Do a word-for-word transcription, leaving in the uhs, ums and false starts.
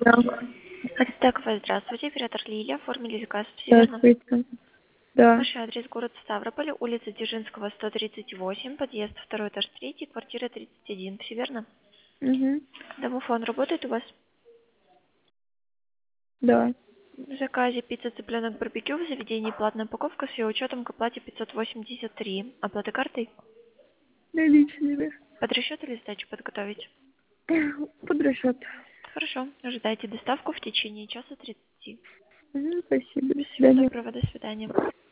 Да. Ацтековая, здравствуйте, оператор Лилия, оформили заказ, все верно? Здравствуйте. Да. Ваш адрес город Ставрополь, улица Дзержинского, сто тридцать восемь, подъезд второй этаж третий, квартира тридцать один, все верно? Угу. Домофон работает у вас? Да. В заказе пицца цыпленок барбекю в заведении платная упаковка с ее учетом к оплате пятьсот восемьдесят три. Оплата картой? Наличными. Под расчет или сдачу подготовить? Под расчет. Хорошо, ожидайте доставку в течение часа тридцати. Угу, спасибо. До Всего свидания. доброго, до свидания.